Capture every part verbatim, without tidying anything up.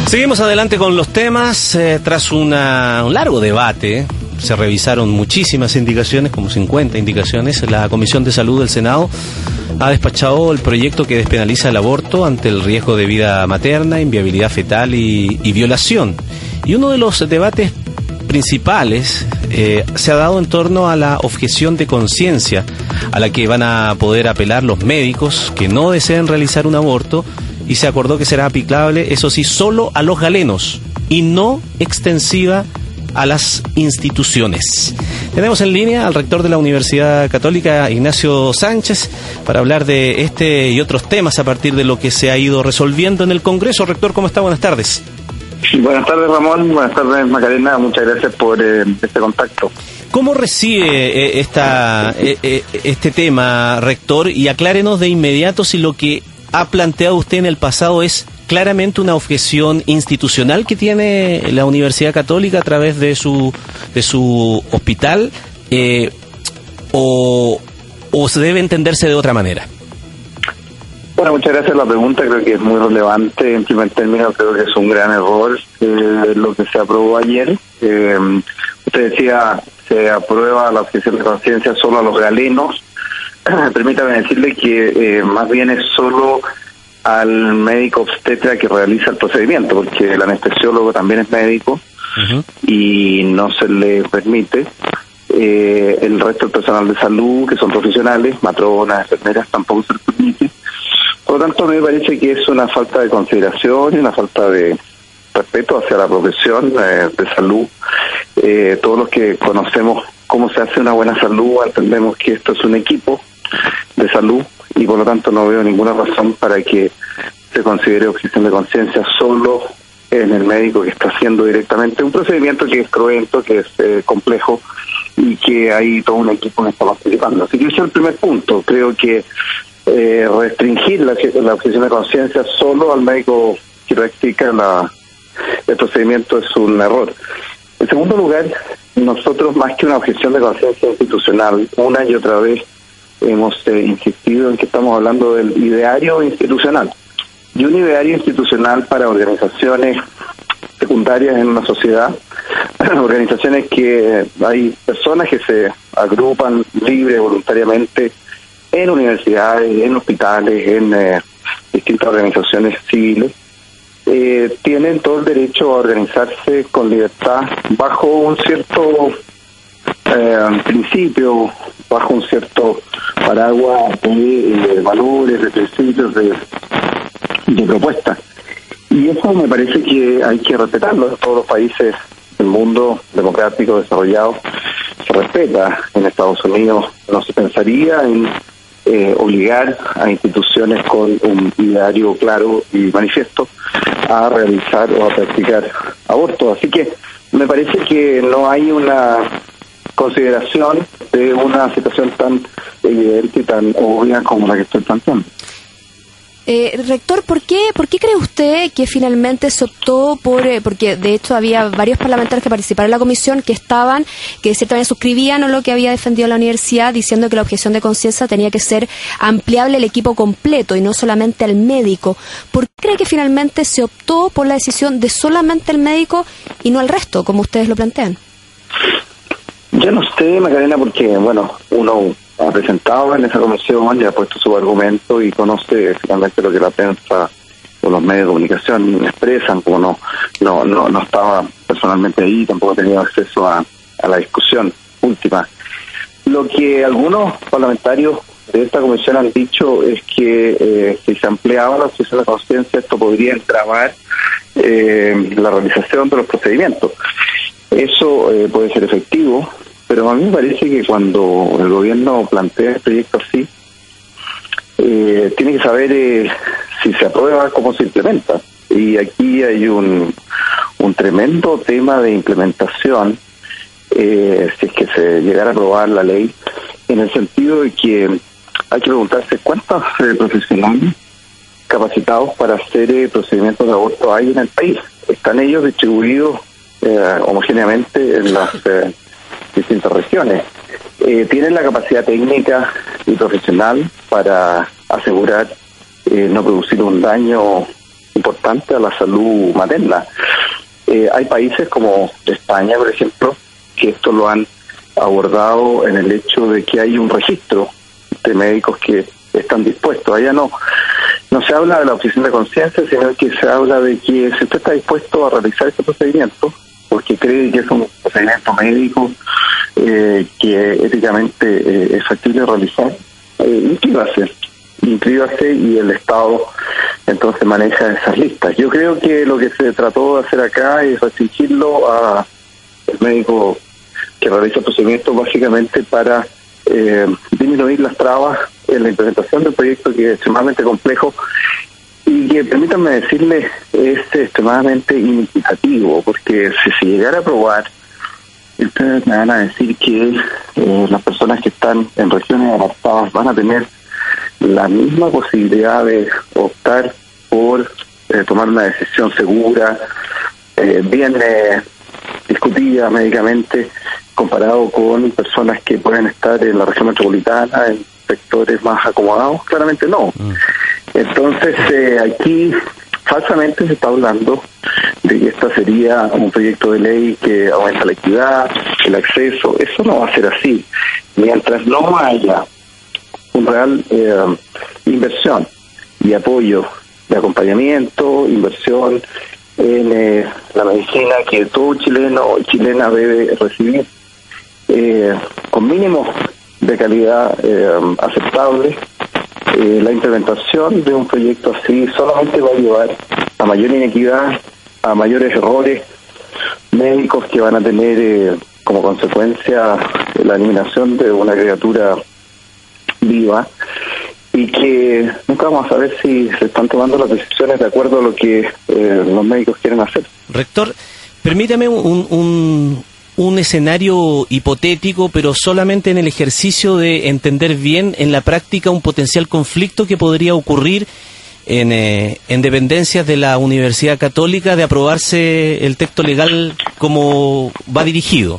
Seguimos adelante con los temas. Eh, tras una, un largo debate, se revisaron muchísimas indicaciones, como cincuenta indicaciones. La Comisión de Salud del Senado ha despachado el proyecto que despenaliza el aborto ante el riesgo de vida materna, inviabilidad fetal y, y violación. Y uno de los debates principales eh, se ha dado en torno a la objeción de conciencia a la que van a poder apelar los médicos que no deseen realizar un aborto, y se acordó que será aplicable, eso sí, solo a los galenos y no extensiva a las instituciones. Tenemos en línea al rector de la Universidad Católica, Ignacio Sánchez, para hablar de este y otros temas a partir de lo que se ha ido resolviendo en el Congreso. Rector, ¿cómo está? Buenas tardes. Buenas tardes, Ramón. Buenas tardes, Macarena. Muchas gracias por eh, este contacto. ¿Cómo recibe eh, esta, eh, eh, este tema, rector? Y aclárenos de inmediato si lo que ha planteado usted en el pasado es claramente una objeción institucional que tiene la Universidad Católica a través de su de su hospital, eh, o, o se debe entenderse de otra manera. Bueno, muchas gracias por la pregunta. Creo que es muy relevante. En primer término, creo que es un gran error eh, lo que se aprobó ayer. Eh, usted decía, se aprueba la objeción de conciencia solo a los galenos. Permítame decirle que eh, más bien es solo al médico obstetra que realiza el procedimiento, porque el anestesiólogo también es médico. Uh-huh. Y no se le permite. Eh, el resto del personal de salud, que son profesionales, matronas, enfermeras, tampoco se les permite. Por lo tanto, me parece que es una falta de consideración y una falta de respeto hacia la profesión eh, de salud. Eh, todos los que conocemos cómo se hace una buena salud entendemos que esto es un equipo de salud y por lo tanto no veo ninguna razón para que se considere objeción de conciencia solo en el médico que está haciendo directamente un procedimiento que es cruento, que es eh, complejo y que hay todo un equipo que está participando. Así que ese es el primer punto. Creo que eh, restringir la, la objeción de conciencia solo al médico que practica la, el procedimiento es un error. En segundo lugar, nosotros más que una objeción de conciencia institucional, una y otra vez hemos eh, insistido en que estamos hablando del ideario institucional. Y un ideario institucional para organizaciones secundarias en una sociedad, organizaciones que hay personas que se agrupan libre, voluntariamente, en universidades, en hospitales, en eh, distintas organizaciones civiles, eh, tienen todo el derecho a organizarse con libertad bajo un cierto eh, principio, bajo un cierto paraguas de eh, valores, de principios, de, de propuestas. Y eso me parece que hay que respetarlo. En todos los países del mundo democrático desarrollado se respeta. En Estados Unidos no se pensaría en eh, obligar a instituciones con un ideario claro y manifiesto a realizar o a practicar abortos. Así que me parece que no hay una consideración de una situación tan evidente y tan obvia como la que estoy planteando. Eh, rector, ¿por qué, ¿por qué cree usted que finalmente se optó por, eh, porque de hecho había varios parlamentarios que participaron en la comisión que estaban, que de cierta manera suscribían a lo que había defendido la universidad, diciendo que la objeción de conciencia tenía que ser ampliable al equipo completo y no solamente al médico? ¿Por qué cree que finalmente se optó por la decisión de solamente el médico y no al resto, como ustedes lo plantean? Yo no sé, Macarena, porque, bueno, uno ha presentado en esa comisión, ya ha puesto su argumento y conoce finalmente lo que la prensa o los medios de comunicación expresan, como no no no, no estaba personalmente ahí, tampoco tenía acceso a, a la discusión última. Lo que algunos parlamentarios de esta comisión han dicho es que eh, si se ampliaba la objeción de conciencia, esto podría entrabar eh, la realización de los procedimientos. Eso eh, puede ser efectivo, pero a mí me parece que cuando el gobierno plantea el proyecto así, eh, tiene que saber eh, si se aprueba, cómo se implementa. Y aquí hay un, un tremendo tema de implementación, eh, si es que se llegara a aprobar la ley, en el sentido de que hay que preguntarse cuántos eh, profesionales capacitados para hacer eh, procedimientos de aborto hay en el país. ¿Están ellos distribuidos eh, homogéneamente en las eh, distintas regiones? Eh, ¿Tienen la capacidad técnica y profesional para asegurar eh, no producir un daño importante a la salud materna. Eh, hay países como España, por ejemplo, que esto lo han abordado en el hecho de que hay un registro de médicos que están dispuestos. Allá no no se habla de la objeción de conciencia, sino que se habla de que si usted está dispuesto a realizar este procedimiento, porque cree que es un procedimiento médico eh, que éticamente eh, es factible realizar, eh, inscríbase, inscríbase y el Estado entonces maneja esas listas. Yo creo que lo que se trató de hacer acá es restringirlo a el médico que realiza el procedimiento básicamente para eh, disminuir las trabas en la implementación del proyecto, que es extremadamente complejo y que, permítanme decirles, es extremadamente inequitativo, porque si se llegara a aprobar, ustedes me van a decir que eh, las personas que están en regiones apartadas van a tener la misma posibilidad de optar por eh, tomar una decisión segura, eh, bien eh, discutida médicamente, comparado con personas que pueden estar en la región metropolitana, en sectores más acomodados. Claramente no. Mm. Entonces, eh, aquí falsamente se está hablando de que esta sería un proyecto de ley que aumenta la equidad, el acceso. Eso no va a ser así. Mientras no haya un real eh, inversión y apoyo de acompañamiento, inversión en eh, la medicina que todo chileno o chilena debe recibir, eh, con mínimos de calidad eh, aceptable, eh, la implementación de un proyecto así solamente va a llevar a mayor inequidad, a mayores errores médicos que van a tener eh, como consecuencia la eliminación de una criatura viva, y que nunca vamos a saber si se están tomando las decisiones de acuerdo a lo que eh, los médicos quieren hacer. Rector, permítame un, un, un escenario hipotético, pero solamente en el ejercicio de entender bien en la práctica un potencial conflicto que podría ocurrir en, eh, en dependencias de la Universidad Católica de aprobarse el texto legal como va dirigido.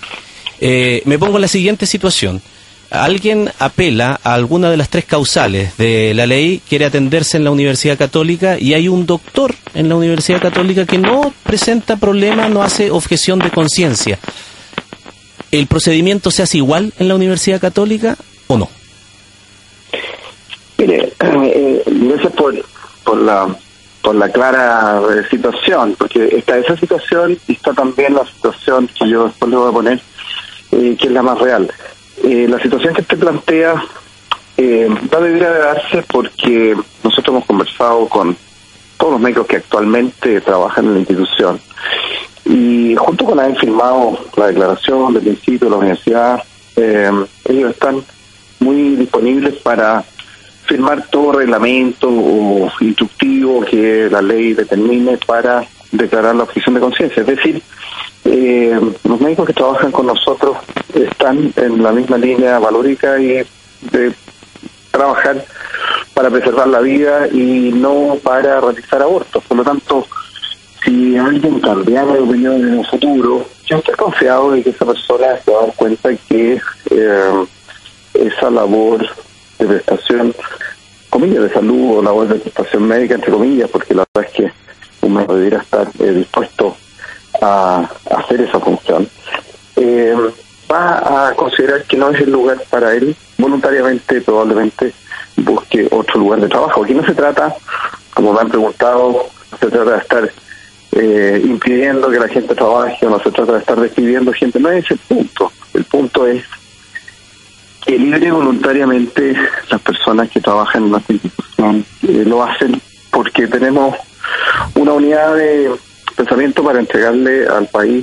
Eh, me pongo en la siguiente situación. Alguien apela a alguna de las tres causales de la ley, quiere atenderse en la Universidad Católica y hay un doctor en la Universidad Católica que no presenta problema, no hace objeción de conciencia. ¿El procedimiento se hace igual en la Universidad Católica o no? Mire, eh, gracias por, por la por la clara eh, situación, porque está esa situación y está también la situación que yo después le voy a poner, eh, que es la más real. Eh, la situación que usted plantea eh, va a deber de darse porque nosotros hemos conversado con todos los médicos que actualmente trabajan en la institución y junto con haber firmado la declaración del principio de la universidad, eh, ellos están muy disponibles para firmar todo reglamento o instructivo que la ley determine para declarar la objeción de conciencia. Es decir, Eh, los médicos que trabajan con nosotros están en la misma línea valórica y de trabajar para preservar la vida y no para realizar abortos. Por lo tanto, si alguien cambiara de opinión en el futuro, yo estoy confiado de que esa persona se va a dar cuenta que eh, esa labor de prestación, comillas, de salud o labor de prestación médica, entre comillas, porque la verdad es que un médico debería estar eh, dispuesto a hacer esa función, eh, va a considerar que no es el lugar para él, voluntariamente probablemente busque otro lugar de trabajo. Aquí no se trata, como me han preguntado, no se trata de estar eh, impidiendo que la gente trabaje, o no se trata de estar despidiendo gente, no es ese el punto. El punto es que libre y voluntariamente las personas que trabajan en nuestra institución eh, lo hacen porque tenemos una unidad de pensamiento para entregarle al país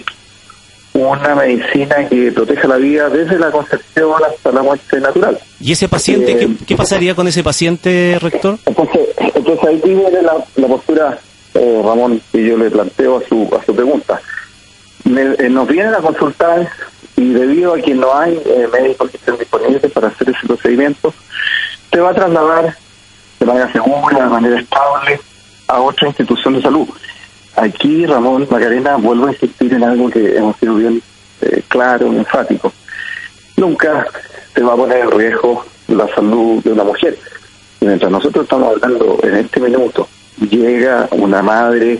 una medicina que proteja la vida desde la concepción hasta la muerte natural. ¿Y ese paciente, eh, ¿qué, qué pasaría con ese paciente, rector? Entonces, entonces ahí viene la, la postura, eh, Ramón, que yo le planteo a su a su pregunta. Me, eh, nos vienen a consultar y debido a que no hay eh, médicos que estén disponibles para hacer ese procedimiento, te va a trasladar de manera segura, de manera estable, a otra institución de salud. Aquí, Ramón, Macarena, vuelvo a insistir en algo que hemos sido bien eh, claro, enfático. Nunca se va a poner en riesgo la salud de una mujer. Y mientras nosotros estamos hablando en este minuto llega una madre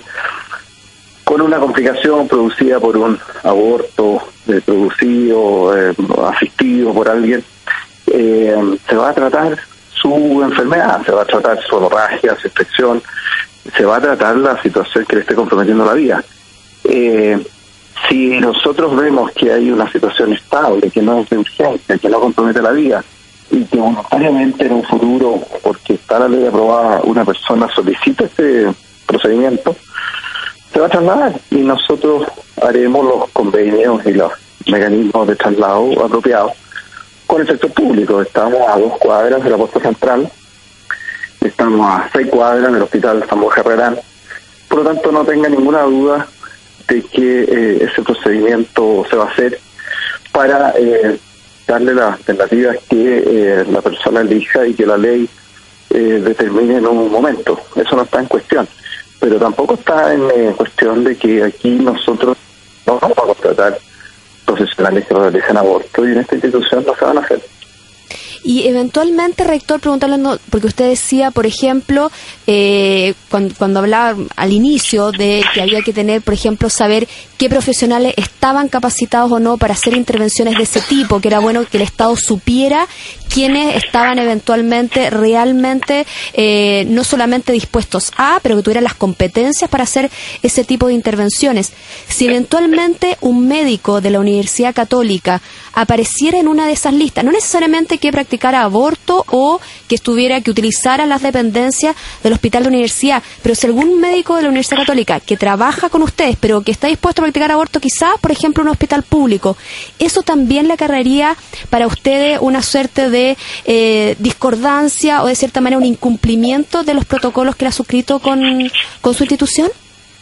con una complicación producida por un aborto eh, producido, eh, asistido por alguien, eh, se va a tratar su enfermedad, se va a tratar su hemorragia, su infección, se va a tratar la situación que le esté comprometiendo la vida. Eh, si nosotros vemos que hay una situación estable, que no es de urgencia, que no compromete la vida, y que voluntariamente en un futuro, porque está la ley aprobada, una persona solicita este procedimiento, se va a trasladar y nosotros haremos los convenios y los mecanismos de traslado apropiados con el sector público. Estamos a dos cuadras de la posta central, estamos a seis cuadras del hospital San Borja Herrerán, por lo tanto no tenga ninguna duda de que eh, ese procedimiento se va a hacer para eh, darle las alternativas que eh, la persona elija y que la ley eh, determine en un momento. Eso no está en cuestión, pero tampoco está en eh, cuestión de que aquí nosotros no vamos a contratar profesionales que realizan aborto y en esta institución no se van a hacer. Y eventualmente, rector, preguntarle, porque usted decía, por ejemplo, eh, cuando, cuando hablaba al inicio de que había que tener, por ejemplo, saber qué profesionales estaban capacitados o no para hacer intervenciones de ese tipo, que era bueno que el Estado supiera quiénes estaban eventualmente realmente eh, no solamente dispuestos a, pero que tuvieran las competencias para hacer ese tipo de intervenciones. Si eventualmente un médico de la Universidad Católica apareciera en una de esas listas, no necesariamente que practicara aborto o que estuviera, que utilizara las dependencias del hospital de la universidad, pero si algún médico de la Universidad Católica que trabaja con ustedes, pero que está dispuesto a practicar aborto, quizás, por ejemplo, en un hospital público, ¿eso también le acarrearía para ustedes una suerte de eh, discordancia o de cierta manera un incumplimiento de los protocolos que le ha suscrito con, con su institución?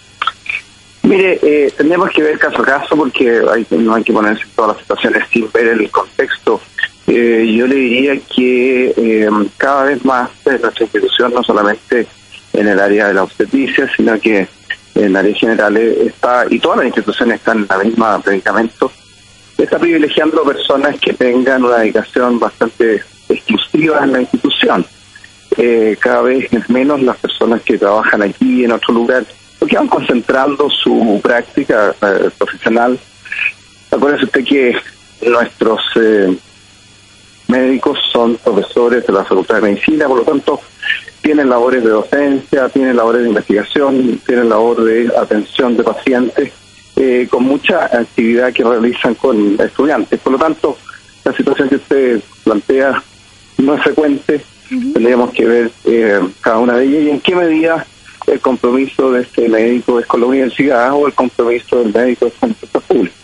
Mire, eh, tenemos que ver caso a caso porque hay, no hay que ponerse en todas las situaciones sin ver el contexto. Eh, yo le diría que eh, cada vez más de nuestra institución, no solamente en el área de la obstetricia, sino que en áreas generales está, y todas las instituciones están en la misma predicamento, está privilegiando personas que tengan una dedicación bastante exclusiva en la institución. Eh, cada vez es menos las personas que trabajan aquí en otro lugar, porque van concentrando su práctica eh, profesional. Acuérdese usted que nuestros eh, médicos son profesores de la Facultad de Medicina, por lo tanto tienen labores de docencia, tienen labores de investigación, tienen labor de atención de pacientes, eh, con mucha actividad que realizan con estudiantes. Por lo tanto, la situación que usted plantea no es frecuente. Uh-huh. Tendríamos que ver eh, cada una de ellas y en qué medida el compromiso de este médico es con la universidad o el compromiso del médico es con el sector público.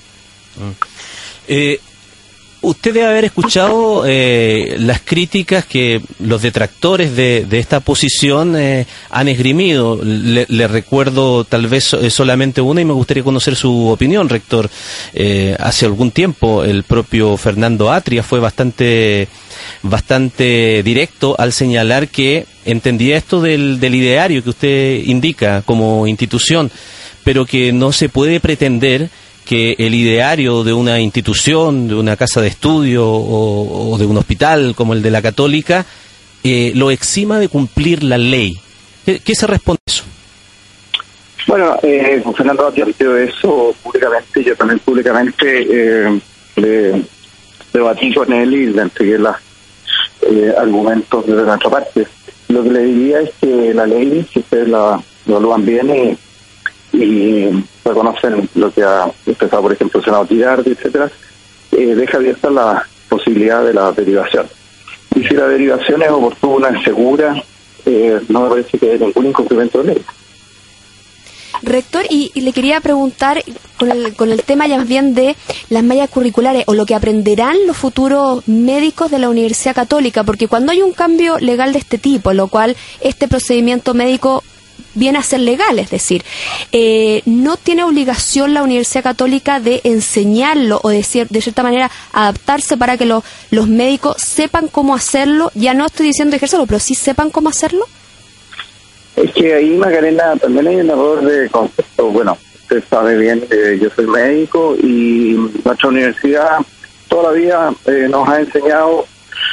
Eh, usted debe haber escuchado eh, las críticas que los detractores de, de esta posición eh, han esgrimido. Le, le recuerdo tal vez solamente una y me gustaría conocer su opinión, rector. Eh, hace algún tiempo el propio Fernando Atria fue bastante bastante directo al señalar que entendía esto del, del ideario que usted indica como institución, pero que no se puede pretender que el ideario de una institución, de una casa de estudio o, o de un hospital como el de la Católica, eh, lo exima de cumplir la ley. ¿Qué, qué se responde a eso? Bueno, eh, Fernando ha dicho eso públicamente, yo también públicamente eh, le debatí con él y le entregué los eh, argumentos de nuestra parte. Lo que le diría es que la ley, si ustedes la evalúan bien y, y reconocen lo que ha expresado, por ejemplo, el senador Girardi, etcétera, eh, deja abierta la posibilidad de la derivación. Y si la derivación es oportuna, segura, eh, no me parece que haya ningún incumplimiento de ley. Rector, y, y le quería preguntar con el, con el tema ya más bien de las mallas curriculares o lo que aprenderán los futuros médicos de la Universidad Católica, porque cuando hay un cambio legal de este tipo, en lo cual este procedimiento médico viene a ser legal, es decir, eh, no tiene obligación la Universidad Católica de enseñarlo o de, cier- de cierta manera adaptarse para que lo, los médicos sepan cómo hacerlo. Ya no estoy diciendo ejercerlo, pero sí sepan cómo hacerlo. Es que ahí, Macarena, también hay un error de concepto. Bueno, usted sabe bien que yo soy médico y nuestra universidad todavía eh, nos ha enseñado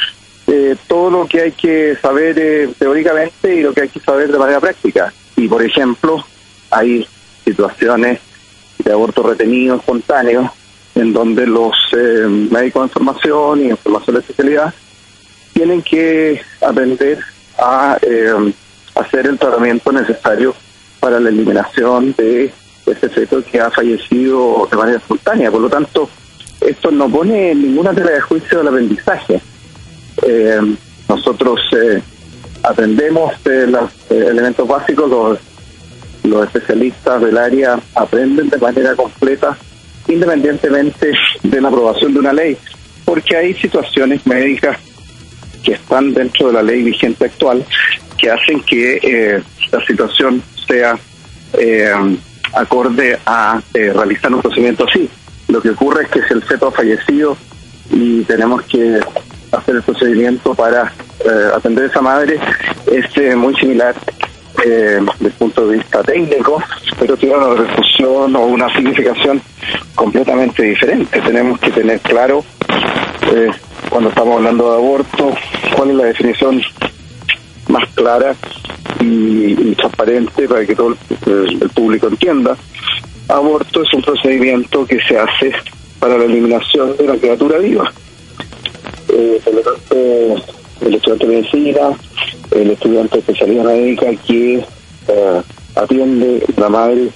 eh, todo lo que hay que saber eh, teóricamente y lo que hay que saber de manera práctica. Y, por ejemplo, hay situaciones de aborto retenido espontáneo en donde los eh, médicos de formación y en formación de especialidad tienen que aprender a eh, hacer el tratamiento necesario para la eliminación de ese feto que ha fallecido de manera espontánea. Por lo tanto, esto no pone ninguna tela de juicio del aprendizaje. Eh, nosotros eh, aprendemos eh, los eh, elementos básicos, los, los especialistas del área aprenden de manera completa, independientemente de la aprobación de una ley, porque hay situaciones médicas que están dentro de la ley vigente actual que hacen que eh, la situación sea eh, acorde a eh, realizar un procedimiento así. Lo que ocurre es que si el feto ha fallecido y tenemos que hacer el procedimiento para eh, atender a esa madre, es eh, muy similar eh, desde el punto de vista técnico, pero tiene una repercusión o una significación completamente diferente. Tenemos que tener claro, eh, cuando estamos hablando de aborto, cuál es la definición más clara y, y transparente para que todo el, el público entienda. Aborto es un procedimiento que se hace para la eliminación de una criatura viva. Eh, por lo tanto, el estudiante de medicina, el estudiante de especialidad médica que eh, atiende a la madre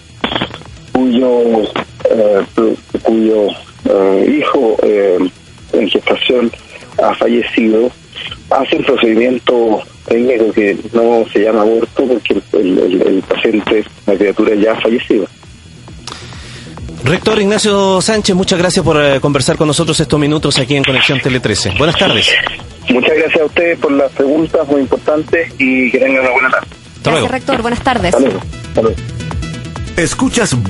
cuyo eh, cuyo eh, hijo eh, en gestación ha fallecido, hace un procedimiento técnico que no se llama aborto porque el, el, el paciente, la criatura ya ha fallecido. Rector Ignacio Sánchez, muchas gracias por eh, conversar con nosotros estos minutos aquí en Conexión Tele trece. Buenas tardes. Muchas gracias a ustedes por las preguntas muy importantes y que tengan una buena tarde. Hasta luego. Gracias, rector. Buenas tardes. Hasta luego. Hasta luego. Escuchas